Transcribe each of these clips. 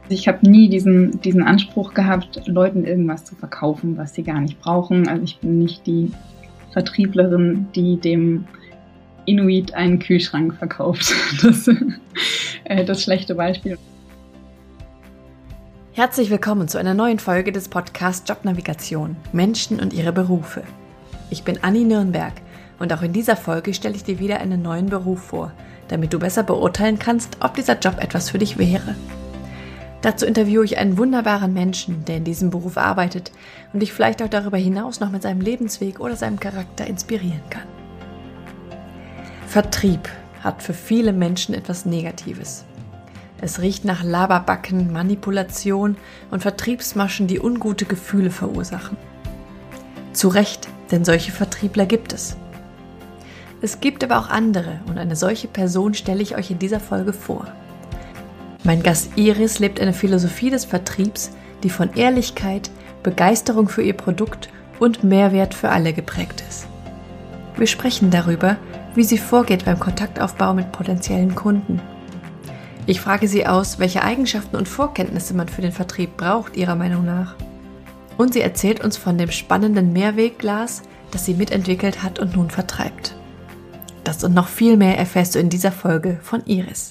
Ich habe nie diesen Anspruch gehabt, Leuten irgendwas zu verkaufen, was sie gar nicht brauchen. Also ich bin nicht die Vertrieblerin, die dem Inuit einen Kühlschrank verkauft. Das schlechte Beispiel. Herzlich willkommen zu einer neuen Folge des Podcasts Jobnavigation – Menschen und ihre Berufe. Ich bin Anni Nürnberg und auch in dieser Folge stelle ich dir wieder einen neuen Beruf vor, damit du besser beurteilen kannst, ob dieser Job etwas für dich wäre. Dazu interviewe ich einen wunderbaren Menschen, der in diesem Beruf arbeitet und dich vielleicht auch darüber hinaus noch mit seinem Lebensweg oder seinem Charakter inspirieren kann. Vertrieb hat für viele Menschen etwas Negatives. Es riecht nach Laberbacken, Manipulation und Vertriebsmaschen, die ungute Gefühle verursachen. Zu Recht, denn solche Vertriebler gibt es. Es gibt aber auch andere und eine solche Person stelle ich euch in dieser Folge vor. Mein Gast Iris lebt eine Philosophie des Vertriebs, die von Ehrlichkeit, Begeisterung für ihr Produkt und Mehrwert für alle geprägt ist. Wir sprechen darüber, wie sie vorgeht beim Kontaktaufbau mit potenziellen Kunden. Ich frage sie aus, welche Eigenschaften und Vorkenntnisse man für den Vertrieb braucht, ihrer Meinung nach. Und sie erzählt uns von dem spannenden Mehrwegglas, das sie mitentwickelt hat und nun vertreibt. Das und noch viel mehr erfährst du in dieser Folge von Iris.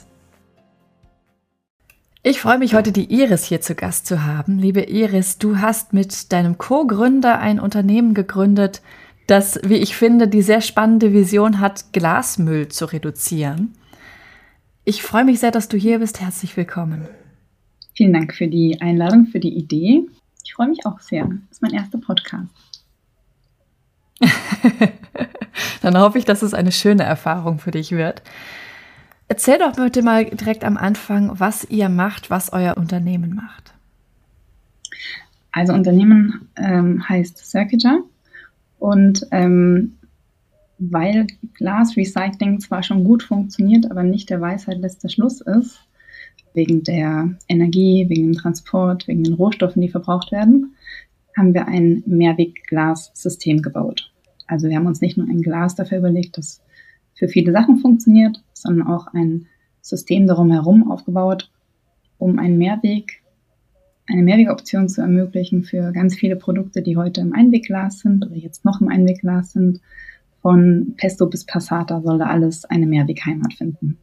Ich freue mich, heute die Iris hier zu Gast zu haben. Liebe Iris, du hast mit deinem Co-Gründer ein Unternehmen gegründet, das, wie ich finde, die sehr spannende Vision hat, Glasmüll zu reduzieren. Ich freue mich sehr, dass du hier bist. Herzlich willkommen. Vielen Dank für die Einladung, für die Idee. Ich freue mich auch sehr. Das ist mein erster Podcast. Dann hoffe ich, dass es eine schöne Erfahrung für dich wird. Erzähl doch bitte mal direkt am Anfang, was ihr macht, was euer Unternehmen macht. Also Unternehmen heißt Circujar und weil Glasrecycling zwar schon gut funktioniert, aber nicht der Weisheit letzter Schluss ist, wegen der Energie, wegen dem Transport, wegen den Rohstoffen, die verbraucht werden, haben wir ein Mehrwegglas-System gebaut. Also wir haben uns nicht nur ein Glas dafür überlegt, das für viele Sachen funktioniert, sondern auch ein System darum herum aufgebaut, um eine Mehrwegoption zu ermöglichen für ganz viele Produkte, die heute im Einwegglas sind oder jetzt noch im Einwegglas sind. Von Pesto bis Passata soll da alles eine Mehrwegheimat finden.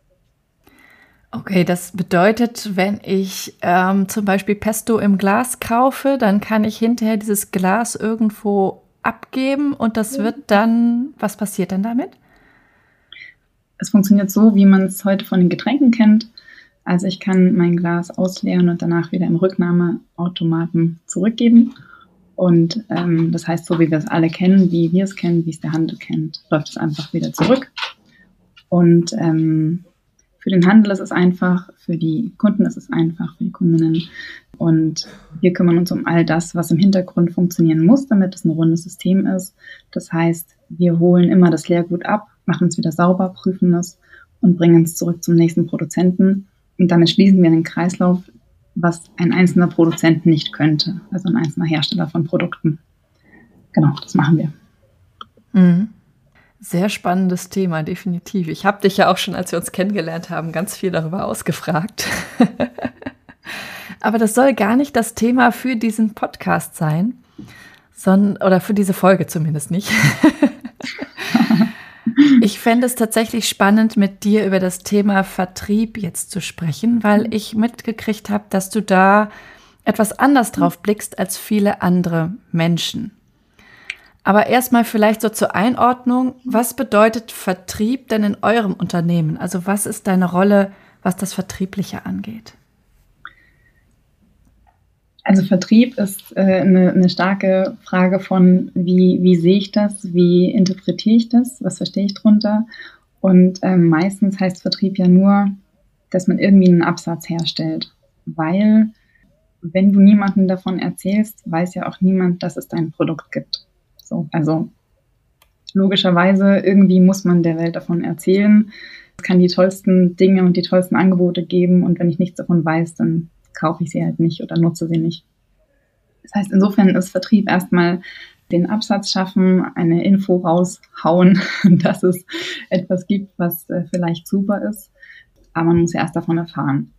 Okay, das bedeutet, wenn ich zum Beispiel Pesto im Glas kaufe, dann kann ich hinterher dieses Glas irgendwo abgeben und das wird dann, was passiert dann damit? Es funktioniert so, wie man es heute von den Getränken kennt. Also ich kann mein Glas ausleeren und danach wieder im Rücknahmeautomaten zurückgeben. Und das heißt, so wie wir es alle kennen, wie wir es kennen, wie es der Handel kennt, läuft es einfach wieder zurück. Und für den Handel ist es einfach, für die Kunden ist es einfach, für die Kundinnen. Und wir kümmern uns um all das, was im Hintergrund funktionieren muss, damit es ein rundes System ist. Das heißt, wir holen immer das Leergut ab, machen es wieder sauber, prüfen es und bringen es zurück zum nächsten Produzenten. Und damit schließen wir den Kreislauf, was ein einzelner Produzent nicht könnte, also ein einzelner Hersteller von Produkten. Genau, das machen wir. Mhm. Sehr spannendes Thema, definitiv. Ich habe dich ja auch schon, als wir uns kennengelernt haben, ganz viel darüber ausgefragt. Aber das soll gar nicht das Thema für diesen Podcast sein, oder für diese Folge zumindest nicht. Ich fände es tatsächlich spannend, mit dir über das Thema Vertrieb jetzt zu sprechen, weil ich mitgekriegt habe, dass du da etwas anders drauf blickst als viele andere Menschen. Aber erstmal vielleicht so zur Einordnung, was bedeutet Vertrieb denn in eurem Unternehmen? Also was ist deine Rolle, was das Vertriebliche angeht? Also Vertrieb ist eine starke Frage von, wie sehe ich das, wie interpretiere ich das, was verstehe ich drunter. Und meistens heißt Vertrieb ja nur, dass man irgendwie einen Absatz herstellt. Weil, wenn du niemandem davon erzählst, weiß ja auch niemand, dass es dein Produkt gibt. So, also logischerweise, irgendwie muss man der Welt davon erzählen. Es kann die tollsten Dinge und die tollsten Angebote geben und wenn ich nichts davon weiß, dann kaufe ich sie halt nicht oder nutze sie nicht. Das heißt, insofern ist Vertrieb erstmal den Absatz schaffen, eine Info raushauen, dass es etwas gibt, was vielleicht super ist. Aber man muss ja erst davon erfahren.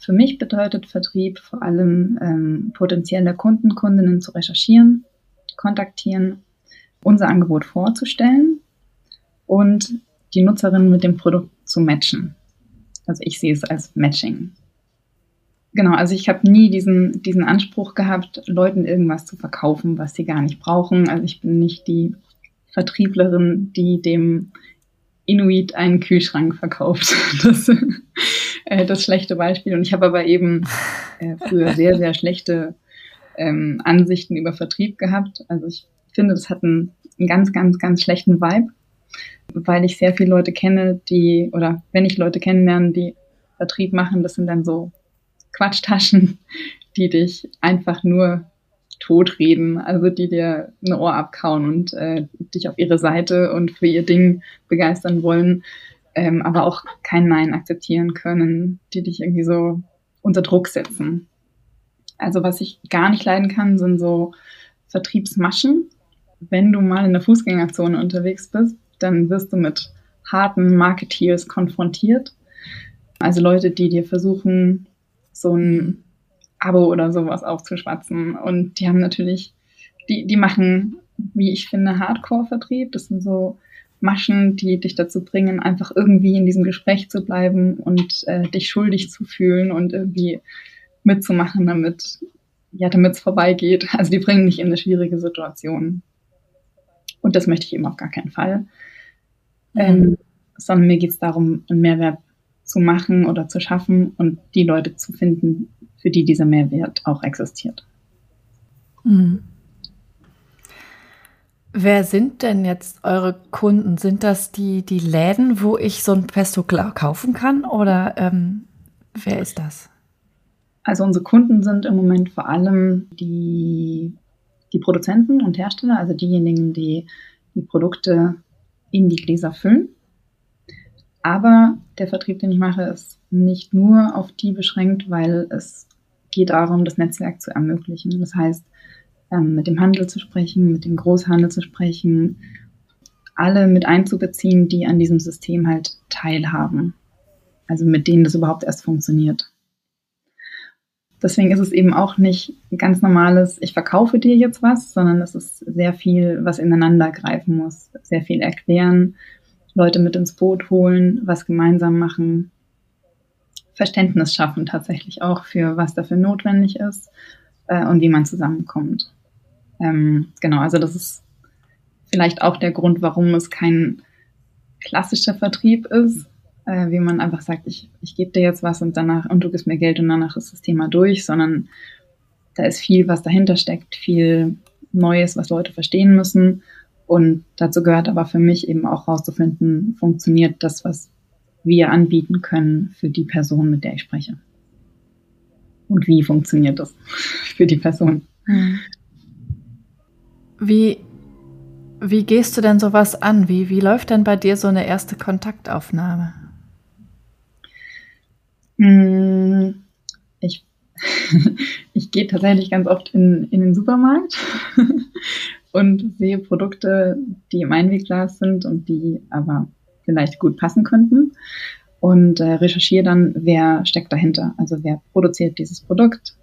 Für mich bedeutet Vertrieb vor allem potenzielle Kunden, Kundinnen zu recherchieren, kontaktieren, unser Angebot vorzustellen und die Nutzerin mit dem Produkt zu matchen. Also ich sehe es als Matching. Genau, also ich habe nie diesen Anspruch gehabt, Leuten irgendwas zu verkaufen, was sie gar nicht brauchen. Also ich bin nicht die Vertrieblerin, die dem Inuit einen Kühlschrank verkauft. Das schlechte Beispiel. Und ich habe aber eben früher sehr, sehr schlechte Ansichten über Vertrieb gehabt. Also ich finde, das hat einen ganz, ganz, ganz schlechten Vibe, weil ich sehr viele Leute kenne, oder wenn ich Leute kennenlerne, die Vertrieb machen, das sind dann so Quatschtaschen, die dich einfach nur totreden, also die dir ein Ohr abkauen und dich auf ihre Seite und für ihr Ding begeistern wollen, aber auch kein Nein akzeptieren können, die dich irgendwie so unter Druck setzen. Also was ich gar nicht leiden kann, sind so Vertriebsmaschen. Wenn du mal in der Fußgängerzone unterwegs bist, dann wirst du mit harten Marketeers konfrontiert. Also Leute, die dir versuchen, so ein Abo oder sowas aufzuschwatzen. Und die haben natürlich, die machen, wie ich finde, Hardcore-Vertrieb. Das sind so Maschen, die dich dazu bringen, einfach irgendwie in diesem Gespräch zu bleiben und dich schuldig zu fühlen und irgendwie mitzumachen, damit es vorbeigeht. Also die bringen dich in eine schwierige Situation. Und das möchte ich eben auf gar keinen Fall. Sondern mir geht es darum, einen Mehrwert zu machen oder zu schaffen und die Leute zu finden, für die dieser Mehrwert auch existiert. Mhm. Wer sind denn jetzt eure Kunden? Sind das die Läden, wo ich so ein Pesto kaufen kann? Oder wer ist das? Also unsere Kunden sind im Moment vor allem die Produzenten und Hersteller, also diejenigen, die die Produkte in die Gläser füllen. Aber der Vertrieb, den ich mache, ist nicht nur auf die beschränkt, weil es geht darum, das Netzwerk zu ermöglichen. Das heißt, mit dem Handel zu sprechen, mit dem Großhandel zu sprechen, alle mit einzubeziehen, die an diesem System halt teilhaben. Also mit denen das überhaupt erst funktioniert. Deswegen ist es eben auch nicht ein ganz normales, ich verkaufe dir jetzt was, sondern es ist sehr viel, was ineinander greifen muss. Sehr viel erklären, Leute mit ins Boot holen, was gemeinsam machen, Verständnis schaffen tatsächlich auch für, was dafür notwendig ist und wie man zusammenkommt. Genau, also das ist vielleicht auch der Grund, warum es kein klassischer Vertrieb ist, wie man einfach sagt, ich gebe dir jetzt was und du gibst mir Geld und danach ist das Thema durch, sondern da ist viel, was dahinter steckt, viel Neues, was Leute verstehen müssen. Und dazu gehört aber für mich eben auch rauszufinden, funktioniert das, was wir anbieten können für die Person, mit der ich spreche. Und wie funktioniert das für die Person? Wie gehst du denn sowas an? Wie läuft denn bei dir so eine erste Kontaktaufnahme? Ich gehe tatsächlich ganz oft in den Supermarkt und sehe Produkte, die im Einwegglas sind und die aber vielleicht gut passen könnten und recherchiere dann, wer steckt dahinter, also wer produziert dieses Produkt.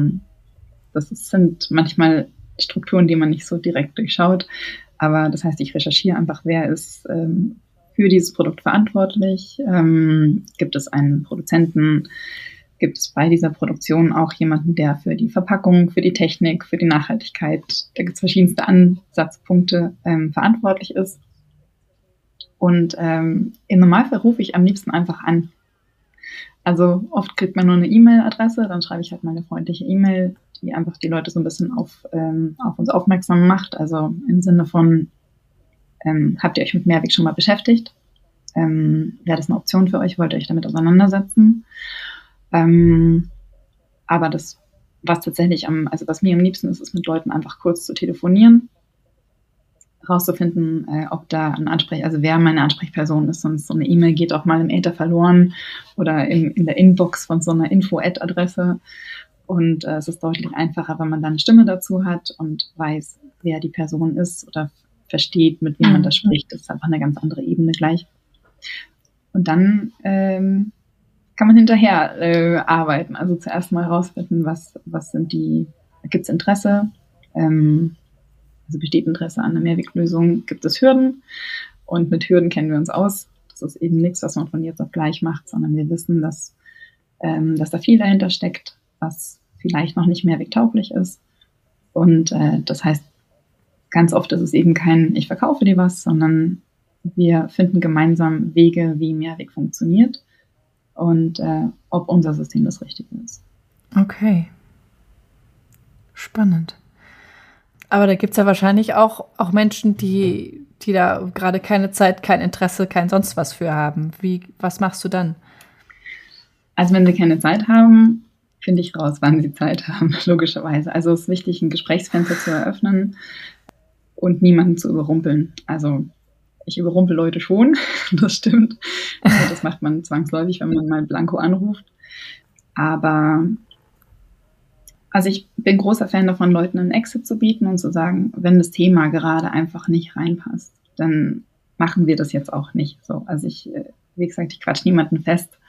Sind manchmal Strukturen, die man nicht so direkt durchschaut, aber das heißt, ich recherchiere einfach, wer ist für dieses Produkt verantwortlich, gibt es einen Produzenten, gibt es bei dieser Produktion auch jemanden, der für die Verpackung, für die Technik, für die Nachhaltigkeit, da gibt es verschiedenste Ansatzpunkte, verantwortlich ist. Und im Normalfall rufe ich am liebsten einfach an. Also oft kriegt man nur eine E-Mail-Adresse, dann schreibe ich halt mal eine freundliche E-Mail, die einfach die Leute so ein bisschen auf uns aufmerksam macht. Also im Sinne von, habt ihr euch mit Mehrweg schon mal beschäftigt? Wäre das eine Option für euch? Wollt ihr euch damit auseinandersetzen? Aber das, was mir am liebsten ist mit Leuten einfach kurz zu telefonieren, rauszufinden, ob da wer meine Ansprechperson ist, sonst so eine E-Mail geht auch mal im Äther verloren oder in der Inbox von so einer Info-Ad-Adresse. Und es ist deutlich einfacher, wenn man da eine Stimme dazu hat und weiß, wer die Person ist oder versteht, mit wem man da spricht. Das ist einfach eine ganz andere Ebene gleich. Und dann kann man hinterher arbeiten. Also zuerst mal herausfinden, gibt es Interesse, also besteht Interesse an einer Mehrweglösung, gibt es Hürden, und mit Hürden kennen wir uns aus. Das ist eben nichts, was man von jetzt auf gleich macht, sondern wir wissen, dass da viel dahinter steckt, was vielleicht noch nicht mehrwegtauglich ist. Und das heißt, ganz oft ist es eben kein ich verkaufe dir was, sondern wir finden gemeinsam Wege, wie Mehrweg funktioniert und ob unser System das Richtige ist. Okay. Spannend. Aber da gibt es ja wahrscheinlich auch Menschen, die da gerade keine Zeit, kein Interesse, kein sonst was für haben. Was machst du dann? Also wenn sie keine Zeit haben, finde ich raus, wann sie Zeit haben, logischerweise. Also es ist wichtig, ein Gesprächsfenster zu eröffnen und niemanden zu überrumpeln. Also ich überrumpel Leute schon, das stimmt. Also das macht man zwangsläufig, wenn man mal blanko anruft. Aber also ich bin großer Fan davon, Leuten einen Exit zu bieten und zu sagen, wenn das Thema gerade einfach nicht reinpasst, dann machen wir das jetzt auch nicht. So, also wie gesagt, ich quatsch niemanden fest.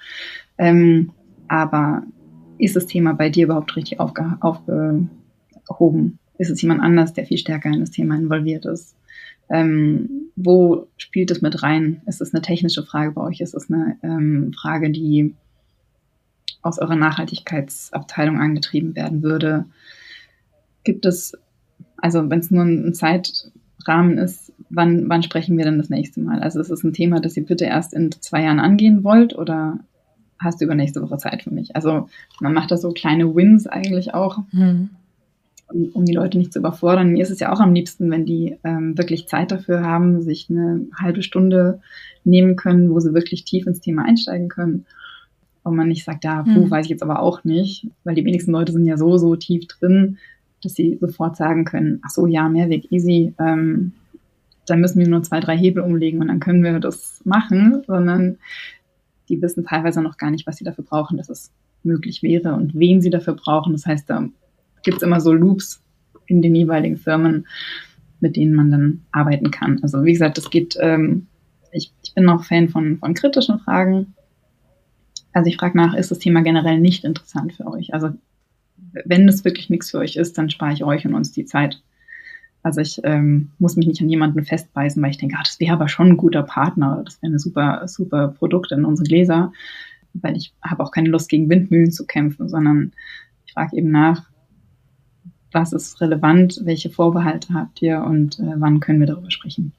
Aber ist das Thema bei dir überhaupt richtig aufgehoben? Ist es jemand anders, der viel stärker in das Thema involviert ist? Wo spielt es mit rein? Ist es eine technische Frage bei euch? Ist es eine Frage, die aus eurer Nachhaltigkeitsabteilung angetrieben werden würde? Gibt es, also wenn es nur ein Zeitrahmen ist, wann sprechen wir denn das nächste Mal? Also ist es ein Thema, das ihr bitte erst in 2 Jahren angehen wollt, oder hast du übernächste Woche Zeit für mich? Also man macht da so kleine Wins eigentlich auch, um die Leute nicht zu überfordern. Mir ist es ja auch am liebsten, wenn die wirklich Zeit dafür haben, sich eine halbe Stunde nehmen können, wo sie wirklich tief ins Thema einsteigen können. Und man nicht sagt, weiß ich jetzt aber auch nicht, weil die wenigsten Leute sind ja so tief drin, dass sie sofort sagen können, ach so, ja, Mehrweg, easy, dann müssen wir nur 2, 3 Hebel umlegen und dann können wir das machen, sondern die wissen teilweise noch gar nicht, was sie dafür brauchen, dass es möglich wäre und wen sie dafür brauchen. Das heißt, da gibt es immer so Loops in den jeweiligen Firmen, mit denen man dann arbeiten kann. Also wie gesagt, es geht, ich bin noch Fan von kritischen Fragen. Also ich frage nach, ist das Thema generell nicht interessant für euch? Also wenn es wirklich nichts für euch ist, dann spare ich euch und uns die Zeit. Also ich muss mich nicht an jemanden festbeißen, weil ich denke, das wäre aber schon ein guter Partner, das wäre eine super, super Produkt in unsere Gläser, weil ich habe auch keine Lust, gegen Windmühlen zu kämpfen, sondern ich frage eben nach, was ist relevant, welche Vorbehalte habt ihr und wann können wir darüber sprechen.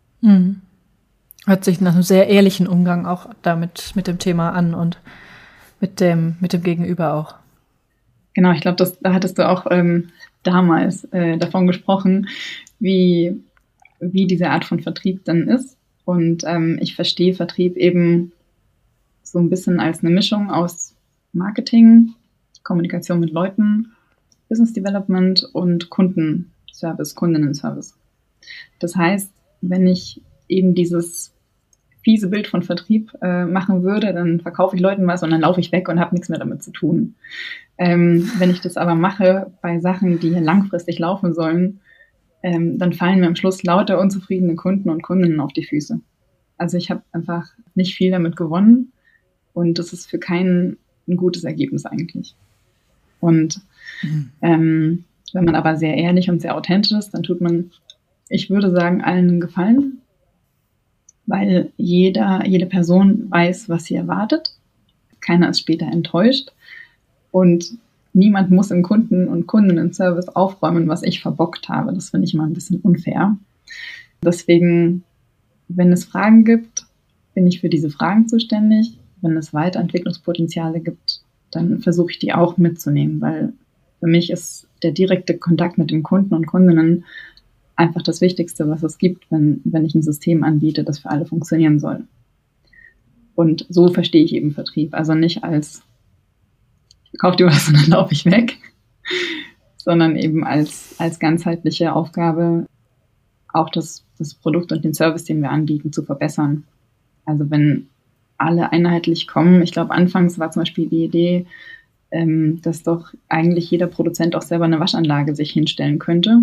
Hört sich nach einem sehr ehrlichen Umgang auch damit mit dem Thema an und mit dem Gegenüber auch. Genau, ich glaube, da hattest du auch damals davon gesprochen, wie diese Art von Vertrieb dann ist. Und ich verstehe Vertrieb eben so ein bisschen als eine Mischung aus Marketing, Kommunikation mit Leuten, Business Development und Kundenservice, Kundinnenservice. Das heißt, wenn ich eben dieses fiese Bild von Vertrieb machen würde, dann verkaufe ich Leuten was und dann laufe ich weg und habe nichts mehr damit zu tun. Wenn ich das aber mache bei Sachen, die langfristig laufen sollen, dann fallen mir am Schluss lauter unzufriedene Kunden und Kundinnen auf die Füße. Also ich habe einfach nicht viel damit gewonnen und das ist für keinen ein gutes Ergebnis eigentlich. Und wenn man aber sehr ehrlich und sehr authentisch ist, dann tut man, ich würde sagen, allen einen Gefallen, weil jede Person weiß, was sie erwartet. Keiner ist später enttäuscht und niemand muss im Kunden- und Kundinnen-Service aufräumen, was ich verbockt habe. Das finde ich immer ein bisschen unfair. Deswegen, wenn es Fragen gibt, bin ich für diese Fragen zuständig. Wenn es Weiterentwicklungspotenziale gibt, dann versuche ich die auch mitzunehmen, weil für mich ist der direkte Kontakt mit den Kunden und Kundinnen einfach das Wichtigste, was es gibt, wenn ich ein System anbiete, das für alle funktionieren soll. Und so verstehe ich eben Vertrieb. Also nicht als, ich verkaufe dir was und dann laufe ich weg, sondern eben als ganzheitliche Aufgabe, auch das Produkt und den Service, den wir anbieten, zu verbessern. Also wenn alle einheitlich kommen, ich glaube, anfangs war zum Beispiel die Idee, dass doch eigentlich jeder Produzent auch selber eine Waschanlage sich hinstellen könnte,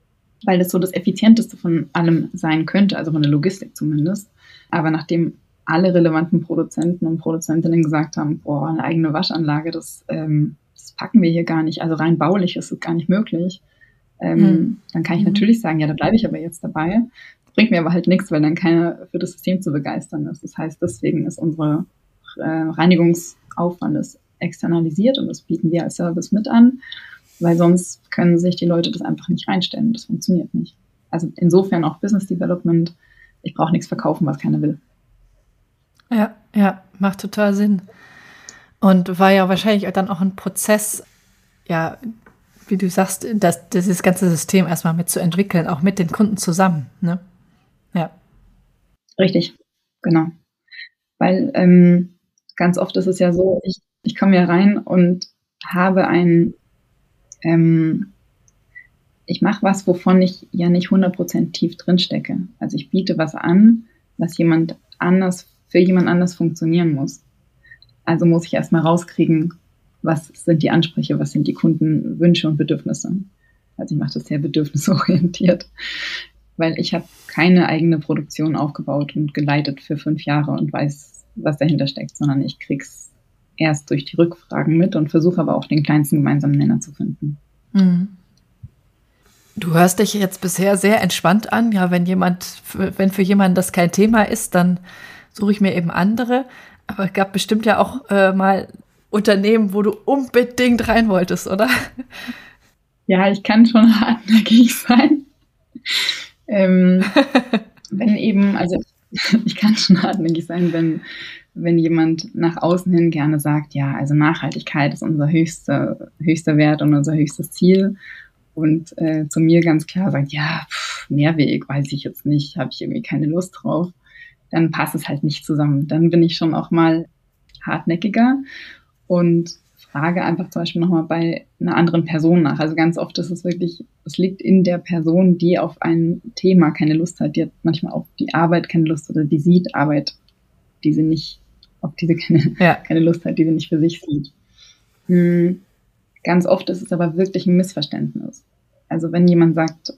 weil das so das Effizienteste von allem sein könnte, also von der Logistik zumindest. Aber nachdem alle relevanten Produzenten und Produzentinnen gesagt haben, boah, eine eigene Waschanlage, das packen wir hier gar nicht. Also rein baulich ist es gar nicht möglich. Dann kann ich natürlich sagen, ja, da bleibe ich aber jetzt dabei. Bringt mir aber halt nichts, weil dann keiner für das System zu begeistern ist. Das heißt, deswegen ist unsere Reinigungsaufwand ist externalisiert und das bieten wir als Service mit an, weil sonst können sich die Leute das einfach nicht reinstellen. Das funktioniert nicht. Also insofern auch Business Development. Ich brauche nichts verkaufen, was keiner will. Ja, macht total Sinn. Und war ja wahrscheinlich dann auch ein Prozess, ja, wie du sagst, dieses ganze System erstmal mitzuentwickeln, auch mit den Kunden zusammen, ne? Ja. Richtig, genau. Weil ganz oft ist es ja so, ich komme ja rein und habe ich mache was, wovon ich ja nicht 100% tief drin stecke. Also ich biete was an, was für jemand anders funktionieren muss. Also muss ich erstmal rauskriegen, was sind die Ansprüche, was sind die Kundenwünsche und Bedürfnisse. Also ich mache das sehr bedürfnisorientiert, weil ich habe keine eigene Produktion aufgebaut und geleitet für 5 Jahre und weiß, was dahinter steckt, sondern ich krieg's erst durch die Rückfragen mit und versuche aber auch den kleinsten gemeinsamen Nenner zu finden. Mhm. Du hörst dich jetzt bisher sehr entspannt an. Ja, wenn für jemanden das kein Thema ist, dann suche ich mir eben andere. Aber es gab bestimmt ja auch mal Unternehmen, wo du unbedingt rein wolltest, oder? Ja, ich kann schon hartnäckig sein. Ich kann schon hartnäckig sein, wenn jemand nach außen hin gerne sagt, ja, also Nachhaltigkeit ist unser höchster Wert und unser höchstes Ziel. Und zu mir ganz klar sagt, ja, Mehrweg, weiß ich jetzt nicht, habe ich irgendwie keine Lust drauf, dann passt es halt nicht zusammen. Dann bin ich schon auch mal hartnäckiger und frage einfach zum Beispiel nochmal bei einer anderen Person nach. Also ganz oft ist es wirklich, es liegt in der Person, die auf ein Thema keine Lust hat. Die hat manchmal auf die Arbeit keine Lust oder die sieht Arbeit, die sie nicht, auf die sie keine Lust hat, die sie nicht für sich sieht. Ganz oft ist es aber wirklich ein Missverständnis. Also wenn jemand sagt,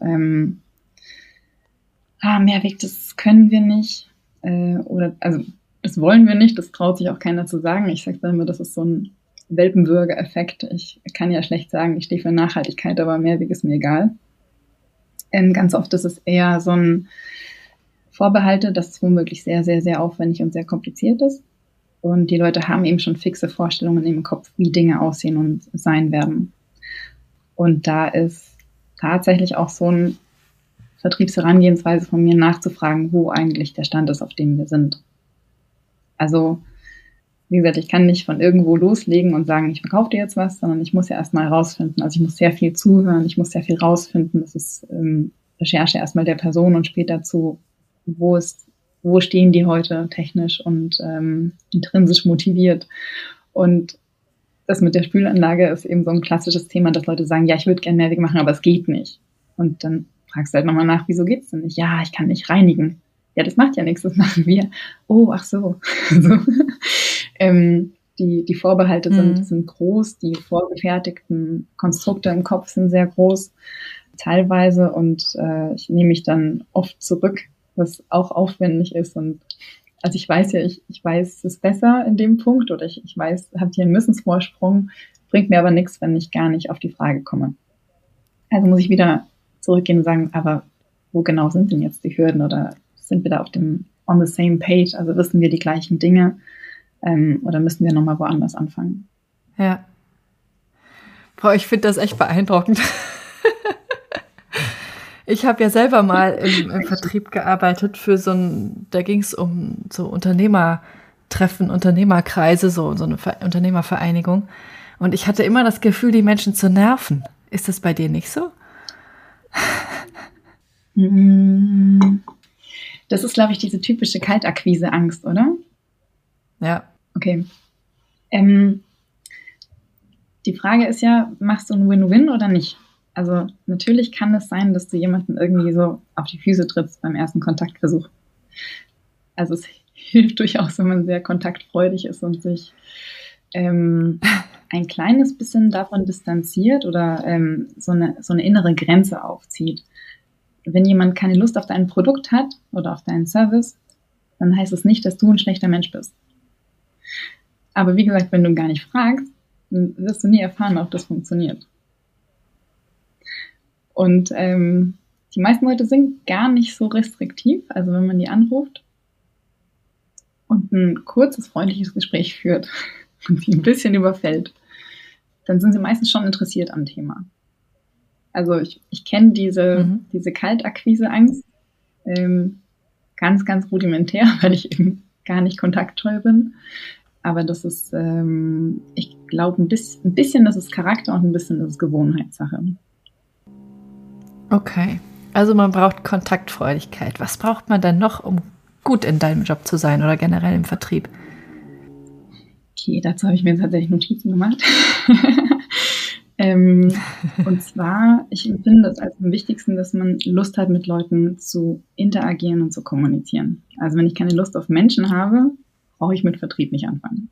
Mehrweg, das können wir nicht, oder also das wollen wir nicht, das traut sich auch keiner zu sagen. Ich sage dann immer, das ist so ein Welpenbürger-Effekt. Ich kann ja schlecht sagen, ich stehe für Nachhaltigkeit, aber Mehrweg ist mir egal. Ganz oft ist es eher so ein Vorbehalte, dass es womöglich sehr, sehr, sehr aufwendig und sehr kompliziert ist. Und die Leute haben eben schon fixe Vorstellungen im Kopf, wie Dinge aussehen und sein werden. Und da ist tatsächlich auch so ein Vertriebsherangehensweise von mir nachzufragen, wo eigentlich der Stand ist, auf dem wir sind. Also, wie gesagt, ich kann nicht von irgendwo loslegen und sagen, ich verkaufe dir jetzt was, sondern ich muss ja erstmal rausfinden. Also ich muss sehr viel zuhören, ich muss sehr viel rausfinden. Das ist Recherche erstmal der Person und später zu, wo stehen die heute technisch und intrinsisch motiviert. Und das mit der Spülanlage ist eben so ein klassisches Thema, dass Leute sagen, ja, ich würde gerne Mehrweg machen, aber es geht nicht. Und dann fragst du halt nochmal nach, wieso geht's denn nicht? Ja, ich kann nicht reinigen. Ja, das macht ja nichts, das machen wir. Oh, ach so. So. Die Vorbehalte sind groß, die vorgefertigten Konstrukte im Kopf sind sehr groß, teilweise, und ich nehme mich dann oft zurück, was auch aufwendig ist. Und also ich weiß ja, ich weiß es besser in dem Punkt, oder ich weiß, habe hier einen Wissensvorsprung, bringt mir aber nichts, wenn ich gar nicht auf die Frage komme. Also muss ich wieder zurückgehen und sagen, aber wo genau sind denn jetzt die Hürden, oder sind wir da on the same page, also wissen wir die gleichen Dinge, oder müssen wir nochmal woanders anfangen? Ja. Boah, ich finde das echt beeindruckend. Ich habe ja selber mal im Vertrieb gearbeitet für da ging es um so Unternehmertreffen, Unternehmerkreise, so eine Unternehmervereinigung. Und ich hatte immer das Gefühl, die Menschen zu nerven. Ist das bei dir nicht so? Das ist, glaube ich, diese typische Kaltakquise-Angst, oder? Ja. Okay. Die Frage ist ja, machst du ein Win-Win oder nicht? Also natürlich kann es sein, dass du jemanden irgendwie so auf die Füße trittst beim ersten Kontaktversuch. Also es hilft durchaus, wenn man sehr kontaktfreudig ist und sich ein kleines bisschen davon distanziert oder so eine innere Grenze aufzieht. Wenn jemand keine Lust auf dein Produkt hat oder auf deinen Service, dann heißt es nicht, dass du ein schlechter Mensch bist. Aber wie gesagt, wenn du gar nicht fragst, dann wirst du nie erfahren, ob das funktioniert. Und die meisten Leute sind gar nicht so restriktiv. Also wenn man die anruft und ein kurzes, freundliches Gespräch führt und sie ein bisschen überfällt, dann sind sie meistens schon interessiert am Thema. Also ich kenne diese Kaltakquise-Angst ganz, ganz rudimentär, weil ich eben gar nicht kontaktscheu bin. Aber das ist, ich glaube, ein bisschen das ist Charakter und ein bisschen das ist Gewohnheitssache. Okay, also man braucht Kontaktfreudigkeit. Was braucht man dann noch, um gut in deinem Job zu sein oder generell im Vertrieb? Okay, dazu habe ich mir tatsächlich Notizen gemacht. Und zwar, ich empfinde es als am wichtigsten, dass man Lust hat, mit Leuten zu interagieren und zu kommunizieren. Also wenn ich keine Lust auf Menschen habe, brauche ich mit Vertrieb nicht anfangen.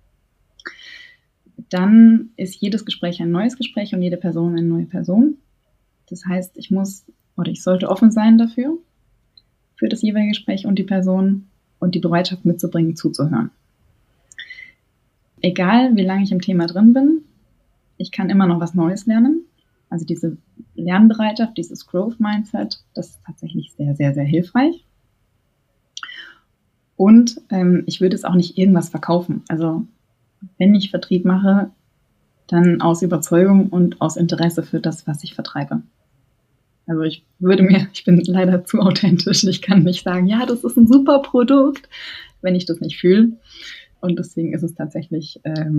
Dann ist jedes Gespräch ein neues Gespräch und jede Person eine neue Person. Das heißt, ich sollte offen sein dafür, für das jeweilige Gespräch und die Person und die Bereitschaft mitzubringen, zuzuhören. Egal, wie lange ich im Thema drin bin, ich kann immer noch was Neues lernen. Also diese Lernbereitschaft, dieses Growth-Mindset, das ist tatsächlich sehr, sehr, sehr hilfreich. Und ich würde es auch nicht irgendwas verkaufen. Also wenn ich Vertrieb mache, dann aus Überzeugung und aus Interesse für das, was ich vertreibe. Also ich bin leider zu authentisch. Ich kann nicht sagen, ja, das ist ein super Produkt, wenn ich das nicht fühle. Und deswegen ist es tatsächlich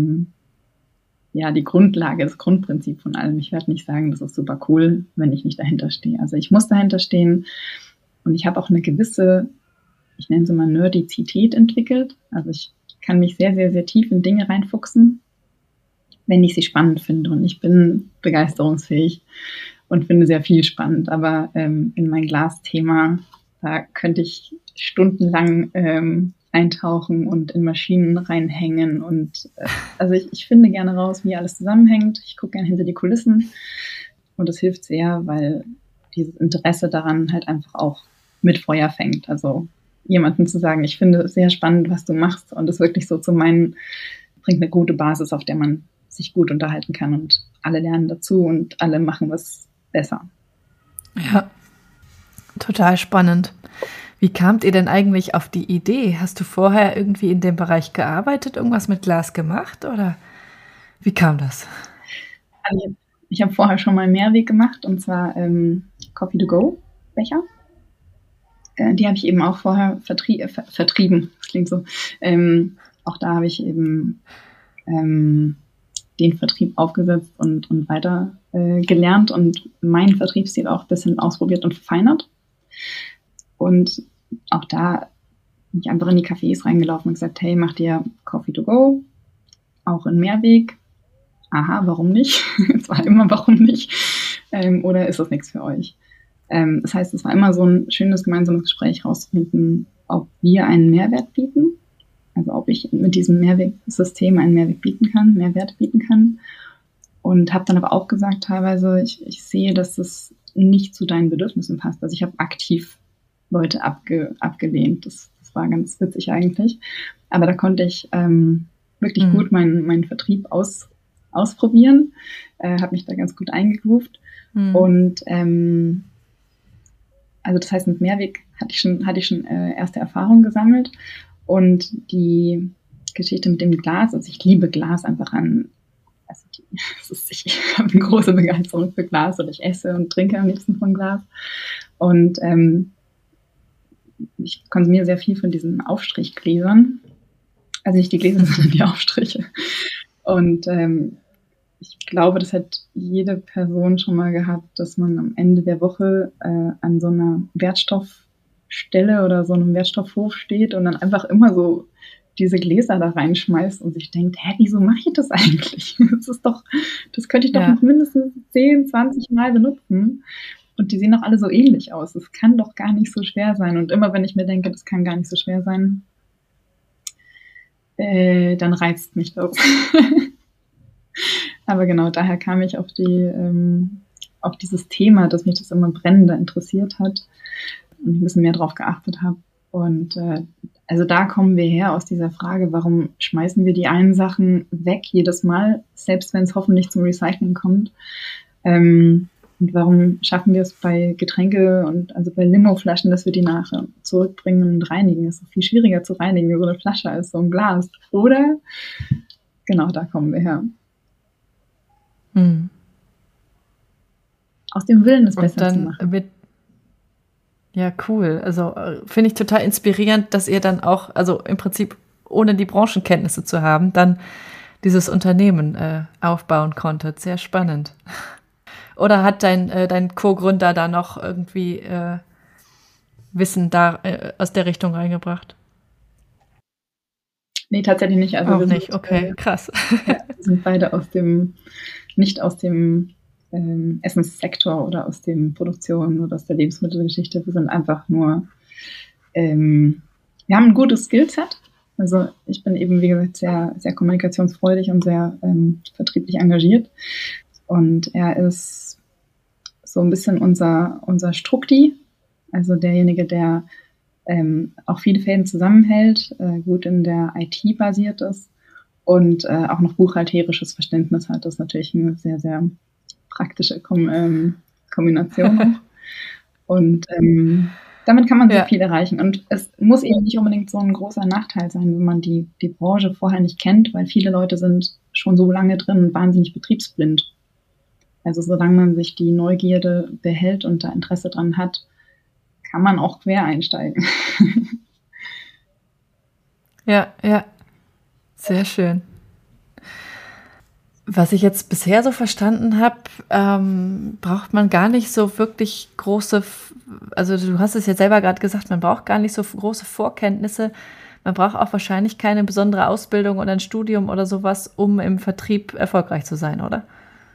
die Grundlage, das Grundprinzip von allem. Ich werde nicht sagen, das ist super cool, wenn ich nicht dahinter stehe. Also ich muss dahinter stehen und ich habe auch eine gewisse, ich nenne es mal Nerdizität entwickelt. Also ich kann mich sehr, sehr, sehr tief in Dinge reinfuchsen, wenn ich sie spannend finde. Und ich bin begeisterungsfähig und finde sehr viel spannend. Aber in mein Glasthema, da könnte ich stundenlang eintauchen und in Maschinen reinhängen. Und also ich finde gerne raus, wie alles zusammenhängt. Ich gucke gerne hinter die Kulissen. Und das hilft sehr, weil dieses Interesse daran halt einfach auch mit Feuer fängt. Also jemandem zu sagen, ich finde es sehr spannend, was du machst. Und das wirklich so zu meinen, bringt eine gute Basis, auf der man sich gut unterhalten kann. Und alle lernen dazu und alle machen was besser. Ja, total spannend. Wie kamt ihr denn eigentlich auf die Idee? Hast du vorher irgendwie in dem Bereich gearbeitet, irgendwas mit Glas gemacht oder wie kam das? Also ich habe vorher schon mal Mehrweg gemacht und zwar Coffee-to-go-Becher. Die habe ich eben auch vorher vertrieben. Das klingt so. Auch da habe ich eben den Vertrieb aufgesetzt und weiter gelernt und meinen Vertriebsstil auch ein bisschen ausprobiert und verfeinert. Und auch da bin ich einfach in die Cafés reingelaufen und gesagt, hey, macht ihr Coffee to go? Auch in Mehrweg? Aha, warum nicht? Es war immer, warum nicht? Oder ist das nichts für euch? Das heißt, es war immer so ein schönes gemeinsames Gespräch rauszufinden, ob wir einen Mehrwert bieten. Also ob ich mit diesem Mehrwegsystem einen Mehrwert bieten kann. Und habe dann aber auch gesagt, teilweise, ich sehe, dass das nicht zu deinen Bedürfnissen passt. Also ich habe aktiv Leute abgelehnt. Das war ganz witzig eigentlich. Aber da konnte ich wirklich gut meinen Vertrieb ausprobieren. Habe mich da ganz gut eingegroovt. Und also das heißt, mit Mehrweg hatte ich schon erste Erfahrungen gesammelt. Und die Geschichte mit dem Glas, also ich liebe Glas einfach an. Also ich habe eine große Begeisterung für Glas und ich esse und trinke am liebsten von Glas. Und ich konsumiere sehr viel von diesen Aufstrichgläsern. Also nicht die Gläser, sondern die Aufstriche. Und ich glaube, das hat jede Person schon mal gehabt, dass man am Ende der Woche an so einer Wertstoffstelle oder so einem Wertstoffhof steht und dann einfach immer so diese Gläser da reinschmeißt und sich denkt, wieso mache ich das eigentlich? Das könnte ich doch noch mindestens 10, 20 Mal benutzen. Und die sehen doch alle so ähnlich aus. Es kann doch gar nicht so schwer sein. Und immer wenn ich mir denke, das kann gar nicht so schwer sein, dann reizt mich das. Aber genau, daher kam ich auf dieses Thema, dass mich das immer brennender interessiert hat und ich ein bisschen mehr drauf geachtet habe. Und Also da kommen wir her aus dieser Frage, warum schmeißen wir die einen Sachen weg jedes Mal, selbst wenn es hoffentlich zum Recycling kommt. Und warum schaffen wir es bei Getränke und also bei Limoflaschen, dass wir die nachher zurückbringen und reinigen? Das ist viel schwieriger zu reinigen, so eine Flasche als so ein Glas. Oder? Genau, da kommen wir her. Aus dem Willen, es besser zu machen. Ja, cool. Also finde ich total inspirierend, dass ihr dann auch, also im Prinzip ohne die Branchenkenntnisse zu haben, dann dieses Unternehmen aufbauen konntet. Sehr spannend. Oder hat dein Co-Gründer da noch irgendwie Wissen da aus der Richtung reingebracht? Nee, tatsächlich nicht. Also auch nicht, okay, krass. Ja, wir sind beide nicht aus dem Essenssektor oder aus dem Produktion oder aus der Lebensmittelgeschichte. Wir sind einfach nur, wir haben ein gutes Skillset. Also ich bin eben, wie gesagt, sehr, sehr kommunikationsfreudig und sehr vertrieblich engagiert. Und er ist so ein bisschen unser Strukti, also derjenige, der auch viele Fäden zusammenhält, gut in der IT basiert ist und auch noch buchhalterisches Verständnis hat. Das ist natürlich eine sehr, sehr praktische Kombination auch. Und damit kann man sehr viel erreichen. Und es muss eben nicht unbedingt so ein großer Nachteil sein, wenn man die Branche vorher nicht kennt, weil viele Leute sind schon so lange drin und wahnsinnig betriebsblind. Also solange man sich die Neugierde behält und da Interesse dran hat, kann man auch quer einsteigen. Ja, sehr schön. Was ich jetzt bisher so verstanden habe, braucht man gar nicht so wirklich große, also du hast es ja selber gerade gesagt, man braucht gar nicht so große Vorkenntnisse. Man braucht auch wahrscheinlich keine besondere Ausbildung oder ein Studium oder sowas, um im Vertrieb erfolgreich zu sein, oder?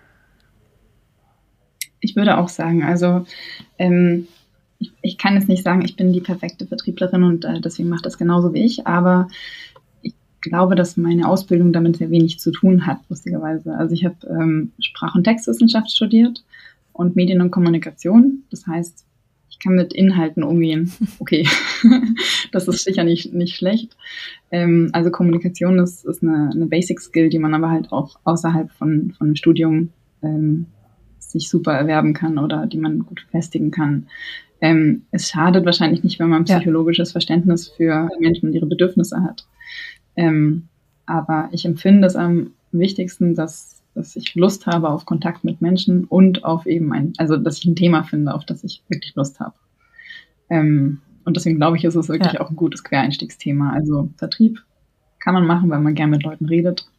Ich würde auch sagen, also ich kann jetzt nicht sagen, ich bin die perfekte Vertrieblerin und deswegen macht das genauso wie ich, aber ich glaube, dass meine Ausbildung damit sehr wenig zu tun hat, lustigerweise. Also ich habe Sprach- und Textwissenschaft studiert und Medien- und Kommunikation. Das heißt, ich kann mit Inhalten umgehen. Okay, das ist sicher nicht schlecht. Also Kommunikation ist eine Basic-Skill, die man aber halt auch außerhalb von einem Studium sich super erwerben kann oder die man gut festigen kann. Es schadet wahrscheinlich nicht, wenn man psychologisches Verständnis für Menschen und ihre Bedürfnisse hat. Aber ich empfinde es am wichtigsten, dass ich Lust habe auf Kontakt mit Menschen und auf eben also dass ich ein Thema finde, auf das ich wirklich Lust habe. Und deswegen glaube ich, ist es wirklich auch ein gutes Quereinstiegsthema. Also Vertrieb kann man machen, weil man gern mit Leuten redet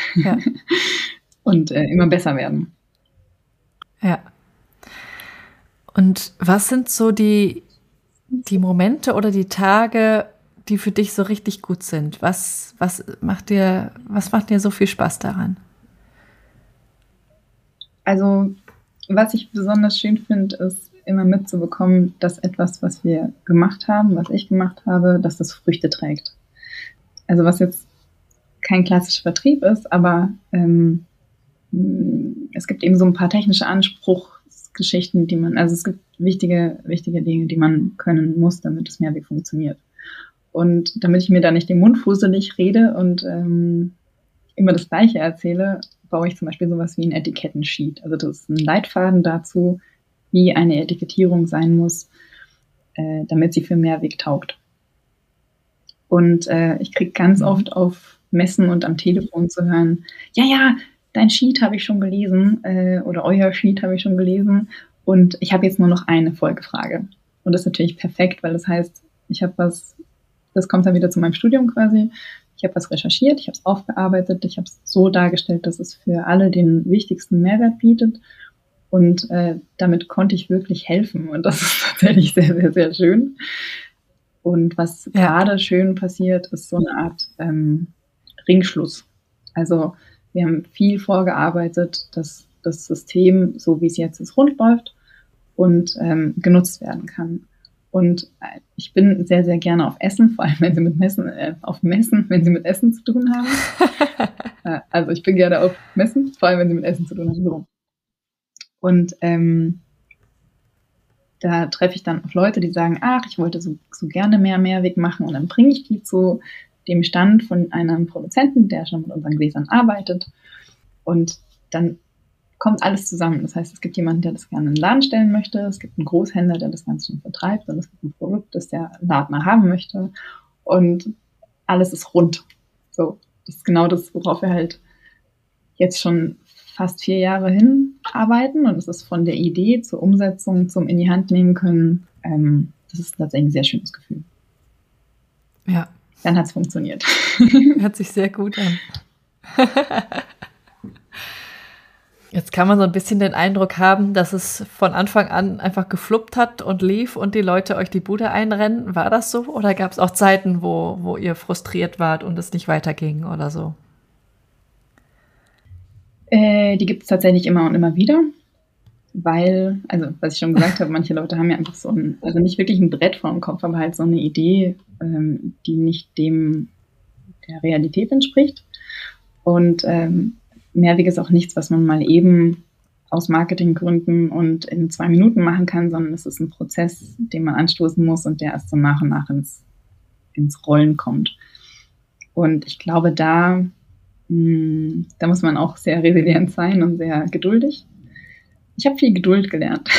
und immer besser werden. Ja. Und was sind so die Momente oder die Tage, die für dich so richtig gut sind? Was macht dir so viel Spaß daran? Also, was ich besonders schön finde, ist immer mitzubekommen, dass etwas, was wir gemacht haben, was ich gemacht habe, dass das Früchte trägt. Also was jetzt kein klassischer Vertrieb ist, aber es gibt eben so ein paar technische Anspruchsgeschichten, also es gibt wichtige Dinge, die man können muss, damit es Mehrweg funktioniert. Und damit ich mir da nicht den Mund fusselig rede und immer das Gleiche erzähle, baue ich zum Beispiel sowas wie ein Etikettensheet. Also das ist ein Leitfaden dazu, wie eine Etikettierung sein muss, damit sie für Mehrweg taugt. Und ich kriege ganz oft auf Messen und am Telefon zu hören, ja, dein Sheet habe ich schon gelesen oder euer Sheet habe ich schon gelesen und ich habe jetzt nur noch eine Folgefrage. Und das ist natürlich perfekt, weil das heißt, das kommt dann wieder zu meinem Studium quasi, ich habe was recherchiert, ich habe es aufgearbeitet, ich habe es so dargestellt, dass es für alle den wichtigsten Mehrwert bietet und damit konnte ich wirklich helfen und das ist tatsächlich sehr, sehr, sehr schön. Und was gerade schön passiert, ist so eine Art Ringschluss. Also wir haben viel vorgearbeitet, dass das System, so wie es jetzt ist, rund läuft und genutzt werden kann. Und ich bin sehr, sehr gerne auf Essen, vor allem wenn Sie mit wenn Sie mit Essen zu tun haben. Also ich bin gerne auf Messen, vor allem wenn Sie mit Essen zu tun haben. So. Und da treffe ich dann auf Leute, die sagen, ach, ich wollte so gerne mehr Mehrweg machen, und dann bringe ich die zu dem Stand von einem Produzenten, der schon mit unseren Gläsern arbeitet, und dann kommt alles zusammen. Das heißt, es gibt jemanden, der das gerne in den Laden stellen möchte, es gibt einen Großhändler, der das Ganze schon vertreibt, und es gibt ein Produkt, das der Ladner haben möchte, und alles ist rund. So, das ist genau das, worauf wir halt jetzt schon fast 4 Jahre hinarbeiten, und es ist von der Idee zur Umsetzung, zum in die Hand nehmen können, das ist tatsächlich ein sehr schönes Gefühl. Ja. Dann hat es funktioniert. Hört sich sehr gut an. Jetzt kann man so ein bisschen den Eindruck haben, dass es von Anfang an einfach gefluppt hat und lief und die Leute euch die Bude einrennen. War das so? Oder gab es auch Zeiten, wo ihr frustriert wart und es nicht weiterging oder so? Die gibt es tatsächlich immer und immer wieder, weil, also was ich schon gesagt habe, manche Leute haben ja einfach so also nicht wirklich ein Brett vor dem Kopf, aber halt so eine Idee, die nicht dem der Realität entspricht. Und Mehrweg ist auch nichts, was man mal eben aus Marketinggründen und in 2 Minuten machen kann, sondern es ist ein Prozess, den man anstoßen muss und der erst so nach und nach ins Rollen kommt. Und ich glaube, da muss man auch sehr resilient sein und sehr geduldig. Ich habe viel Geduld gelernt.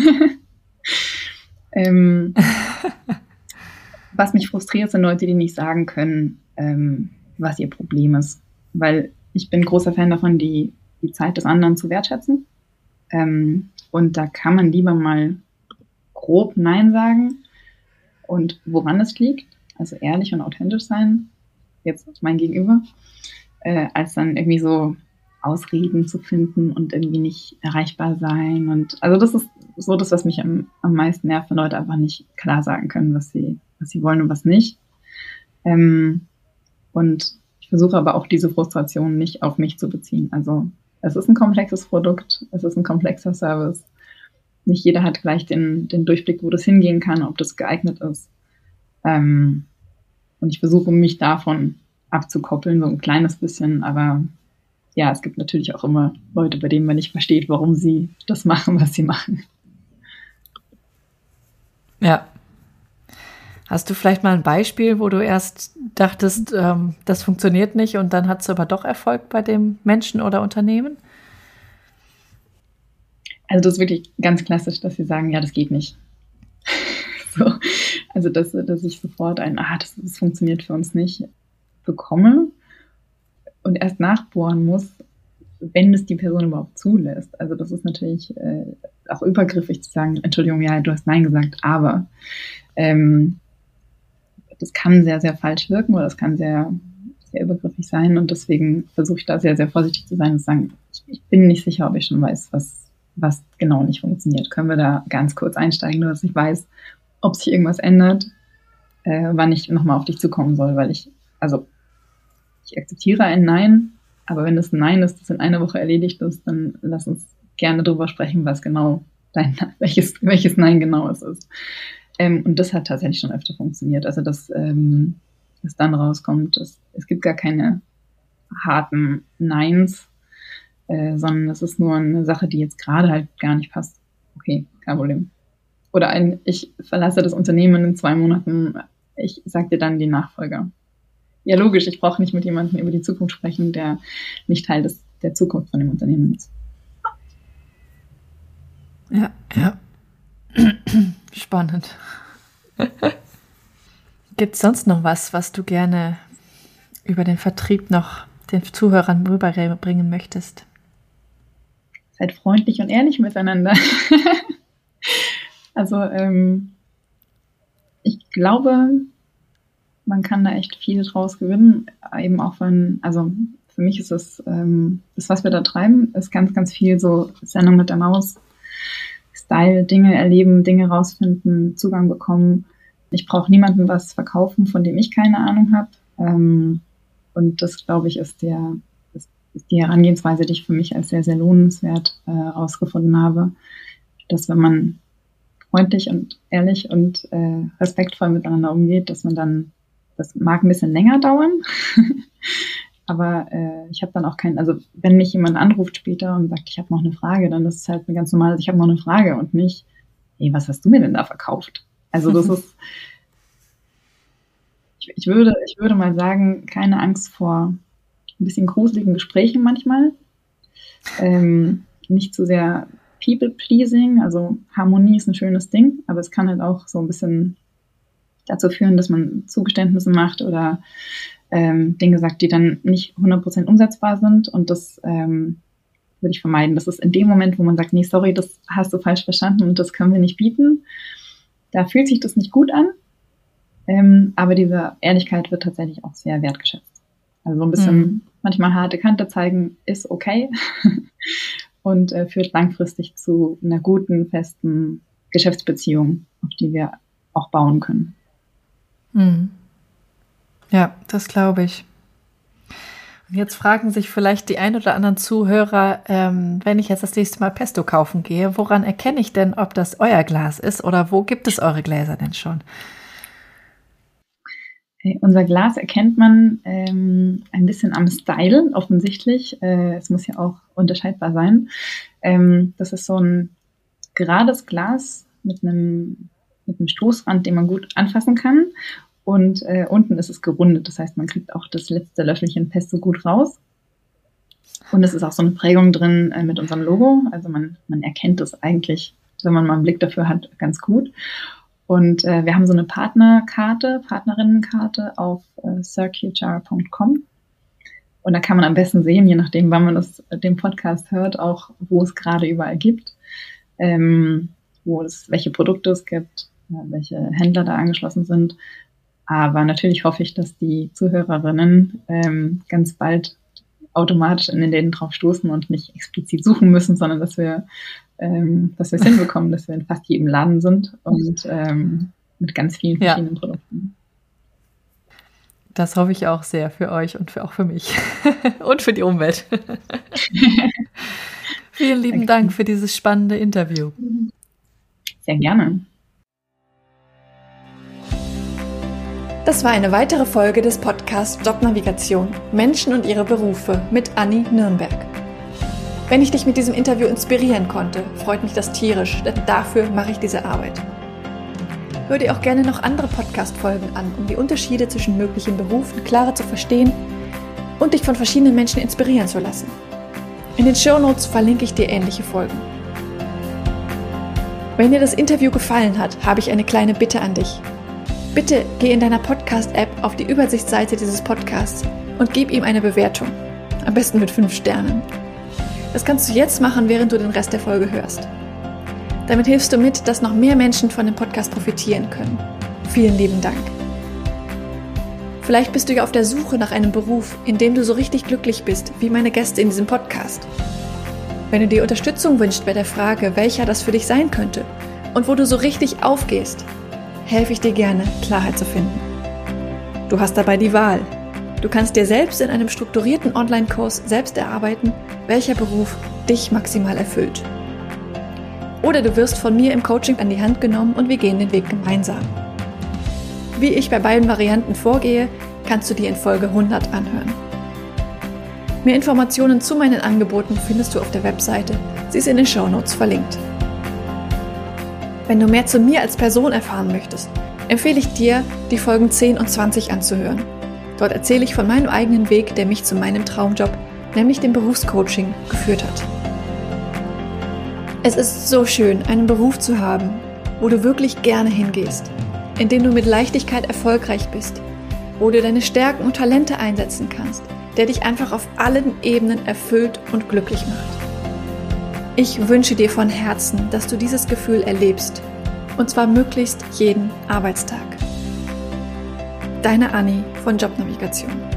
Was mich frustriert, sind Leute, die nicht sagen können, was ihr Problem ist. Weil ich bin großer Fan davon, die Zeit des anderen zu wertschätzen. Und da kann man lieber mal grob Nein sagen und woran es liegt. Also ehrlich und authentisch sein, jetzt mein Gegenüber, als dann irgendwie so Ausreden zu finden und irgendwie nicht erreichbar sein. Und also das ist so das, was mich am meisten nervt, wenn Leute einfach nicht klar sagen können, was sie wollen und was nicht. Und ich versuche aber auch diese Frustration nicht auf mich zu beziehen. Also es ist ein komplexes Produkt, es ist ein komplexer Service. Nicht jeder hat gleich den Durchblick, wo das hingehen kann, ob das geeignet ist. Und ich versuche, mich davon abzukoppeln, so ein kleines bisschen. Aber ja, es gibt natürlich auch immer Leute, bei denen man nicht versteht, warum sie das machen, was sie machen. Ja. Hast du vielleicht mal ein Beispiel, wo du erst dachtest, das funktioniert nicht, und dann hat es aber doch Erfolg bei dem Menschen oder Unternehmen? Also das ist wirklich ganz klassisch, dass sie sagen, ja, das geht nicht. So, also dass ich sofort das funktioniert für uns nicht, bekomme und erst nachbohren muss, wenn es die Person überhaupt zulässt. Also das ist natürlich auch übergriffig zu sagen, Entschuldigung, ja, du hast Nein gesagt, aber das kann sehr, sehr falsch wirken oder das kann sehr, sehr übergriffig sein, und deswegen versuche ich da sehr, sehr vorsichtig zu sein und zu sagen, ich bin nicht sicher, ob ich schon weiß, was genau nicht funktioniert. Können wir da ganz kurz einsteigen, nur dass ich weiß, ob sich irgendwas ändert, wann ich nochmal auf dich zukommen soll, weil ich akzeptiere ein Nein, aber wenn das ein Nein ist, das in einer Woche erledigt ist, dann lass uns gerne drüber sprechen, was genau welches Nein genau es ist. Und das hat tatsächlich schon öfter funktioniert. Also dass dann rauskommt, es gibt gar keine harten Neins, sondern es ist nur eine Sache, die jetzt gerade halt gar nicht passt. Okay, kein Problem. Oder ich verlasse das Unternehmen in 2 Monaten, ich sag dir dann die Nachfolger. Ja, logisch, ich brauche nicht mit jemandem über die Zukunft sprechen, der nicht Teil der Zukunft von dem Unternehmen ist. Ja. Spannend. Gibt es sonst noch was du gerne über den Vertrieb noch den Zuhörern rüberbringen möchtest? Seid freundlich und ehrlich miteinander. Also ich glaube, man kann da echt viel draus gewinnen, eben auch also für mich ist das, was wir da treiben, ist ganz, ganz viel so Sendung mit der Maus, Style, Dinge erleben, Dinge rausfinden, Zugang bekommen. Ich brauche niemandem was verkaufen, von dem ich keine Ahnung habe. Und das, glaube ich, ist die Herangehensweise, die ich für mich als sehr, sehr lohnenswert herausgefunden habe, dass wenn man freundlich und ehrlich und respektvoll miteinander umgeht, dass man dann, das mag ein bisschen länger dauern, aber ich habe dann auch also wenn mich jemand anruft später und sagt, ich habe noch eine Frage, dann ist es halt eine ganz normale, ich habe noch eine Frage und nicht, was hast du mir denn da verkauft? Also das ist, ich würde mal sagen, keine Angst vor ein bisschen gruseligen Gesprächen manchmal. Nicht zu sehr People-Pleasing, also Harmonie ist ein schönes Ding, aber es kann halt auch so ein bisschen dazu führen, dass man Zugeständnisse macht oder Dinge sagt, die dann nicht 100% umsetzbar sind, und das würde ich vermeiden. Das ist in dem Moment, wo man sagt, nee, sorry, das hast du falsch verstanden und das können wir nicht bieten. Da fühlt sich das nicht gut an, aber diese Ehrlichkeit wird tatsächlich auch sehr wertgeschätzt. Also so ein bisschen manchmal harte Kante zeigen ist okay und führt langfristig zu einer guten, festen Geschäftsbeziehung, auf die wir auch bauen können. Ja, das glaube ich. Und jetzt fragen sich vielleicht die ein oder anderen Zuhörer, wenn ich jetzt das nächste Mal Pesto kaufen gehe, woran erkenne ich denn, ob das euer Glas ist oder wo gibt es eure Gläser denn schon? Unser Glas erkennt man ein bisschen am Style, offensichtlich. Es muss ja auch unterscheidbar sein. Das ist so ein gerades Glas mit einem Stoßrand, den man gut anfassen kann. Und unten ist es gerundet. Das heißt, man kriegt auch das letzte Löffelchen Pesto gut raus. Und es ist auch so eine Prägung drin mit unserem Logo. Also man erkennt es eigentlich, wenn man mal einen Blick dafür hat, ganz gut. Und wir haben so eine Partnerinnenkarte auf circujar.com. Und da kann man am besten sehen, je nachdem, wann man den Podcast hört, auch wo es gerade überall gibt, welche Produkte es gibt, welche Händler da angeschlossen sind. Aber natürlich hoffe ich, dass die Zuhörerinnen ganz bald automatisch in den Läden drauf stoßen und nicht explizit suchen müssen, sondern dass wir es hinbekommen, dass wir in fast jedem Laden sind und mit ganz vielen verschiedenen Produkten. Das hoffe ich auch sehr für euch und auch für mich und für die Umwelt. Vielen lieben Dank für dieses spannende Interview. Sehr gerne. Das war eine weitere Folge des Podcasts Jobnavigation – Menschen und ihre Berufe mit Anni Nürnberg. Wenn ich dich mit diesem Interview inspirieren konnte, freut mich das tierisch, denn dafür mache ich diese Arbeit. Hör dir auch gerne noch andere Podcast-Folgen an, um die Unterschiede zwischen möglichen Berufen klarer zu verstehen und dich von verschiedenen Menschen inspirieren zu lassen. In den Shownotes verlinke ich dir ähnliche Folgen. Wenn dir das Interview gefallen hat, habe ich eine kleine Bitte an dich. Bitte geh in deiner Podcast-App auf die Übersichtsseite dieses Podcasts und gib ihm eine Bewertung. Am besten mit 5 Sternen. Das kannst du jetzt machen, während du den Rest der Folge hörst. Damit hilfst du mit, dass noch mehr Menschen von dem Podcast profitieren können. Vielen lieben Dank. Vielleicht bist du ja auf der Suche nach einem Beruf, in dem du so richtig glücklich bist, wie meine Gäste in diesem Podcast. Wenn du dir Unterstützung wünschst bei der Frage, welcher das für dich sein könnte und wo du so richtig aufgehst, helfe ich dir gerne, Klarheit zu finden. Du hast dabei die Wahl. Du kannst dir selbst in einem strukturierten Online-Kurs selbst erarbeiten, welcher Beruf dich maximal erfüllt. Oder du wirst von mir im Coaching an die Hand genommen und wir gehen den Weg gemeinsam. Wie ich bei beiden Varianten vorgehe, kannst du dir in Folge 100 anhören. Mehr Informationen zu meinen Angeboten findest du auf der Webseite. Sie ist in den Shownotes verlinkt. Wenn du mehr zu mir als Person erfahren möchtest, empfehle ich dir, die Folgen 10 und 20 anzuhören. Dort erzähle ich von meinem eigenen Weg, der mich zu meinem Traumjob, nämlich dem Berufscoaching, geführt hat. Es ist so schön, einen Beruf zu haben, wo du wirklich gerne hingehst, in dem du mit Leichtigkeit erfolgreich bist, wo du deine Stärken und Talente einsetzen kannst, der dich einfach auf allen Ebenen erfüllt und glücklich macht. Ich wünsche dir von Herzen, dass du dieses Gefühl erlebst, und zwar möglichst jeden Arbeitstag. Deine Anni von Jobnavigation.